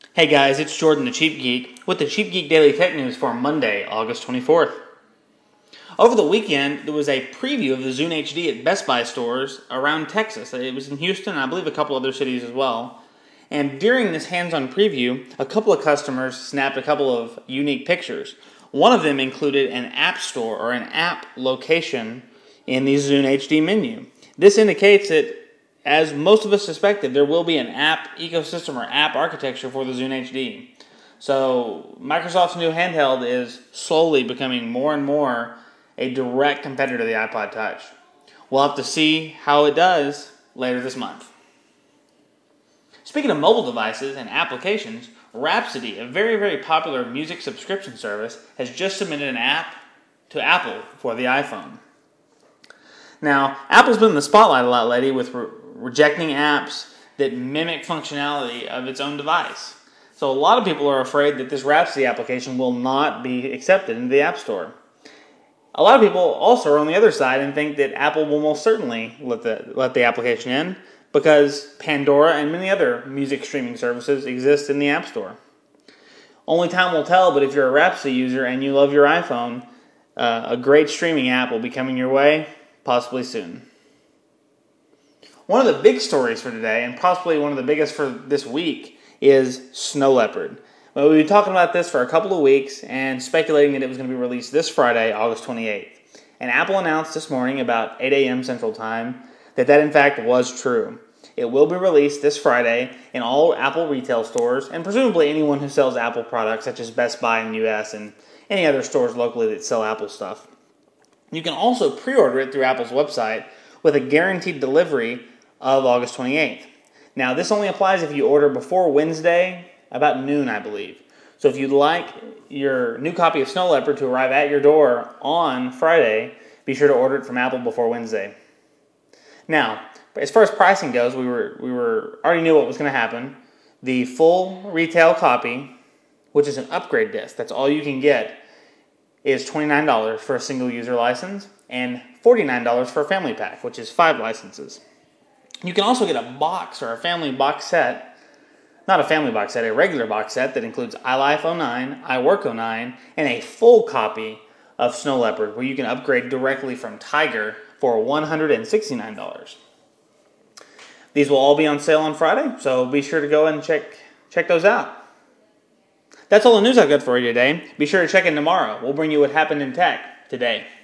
Hey guys, it's Jordan the Cheap Geek with the Cheap Geek Daily Tech News for Monday, August 24th. Over the weekend, there was a preview of the Zune HD at Best Buy stores around Texas. It was in Houston and I believe a couple other cities as well. And during this hands-on preview, a couple of customers snapped a couple of unique pictures. One of them included an app store or an app location in the Zune HD menu. This indicates that, as most of us suspected, there will be an app ecosystem or app architecture for the Zune HD. So Microsoft's new handheld is slowly becoming more and more a direct competitor to the iPod Touch. We'll have to see how it does later this month. Speaking of mobile devices and applications, Rhapsody, a very, very popular music subscription service, has just submitted an app to Apple for the iPhone. Now, Apple's been in the spotlight a lot lately with rejecting apps that mimic functionality of its own device. So a lot of people are afraid that this Rhapsody application will not be accepted into the App Store. A lot of people also are on the other side and think that Apple will most certainly let the application in because Pandora and many other music streaming services exist in the App Store. Only time will tell, but if you're a Rhapsody user and you love your iPhone, a great streaming app will be coming your way, possibly soon. One of the big stories for today, and possibly one of the biggest for this week, is Snow Leopard. Well, we've been talking about this for a couple of weeks and speculating that it was going to be released this Friday, August 28th. And Apple announced this morning about 8 a.m. Central Time that in fact was true. It will be released this Friday in all Apple retail stores and presumably anyone who sells Apple products such as Best Buy in the US and any other stores locally that sell Apple stuff. You can also pre-order it through Apple's website with a guaranteed delivery of August 28th. Now, this only applies if you order before Wednesday, about noon, I believe. So if you'd like your new copy of Snow Leopard to arrive at your door on Friday, be sure to order it from Apple before Wednesday. Now, as far as pricing goes, we already knew what was going to happen. The full retail copy, which is an upgrade disc, that's all you can get, is $29 for a single user license and $49 for a family pack, which is 5 licenses. You can also get a box or a family box set, not a family box set, a regular box set that includes iLife 09, iWork 09, and a full copy of Snow Leopard where you can upgrade directly from Tiger for $169. These will all be on sale on Friday, so be sure to go and check those out. That's all the news I've got for you today. Be sure to check in tomorrow. We'll bring you what happened in tech today.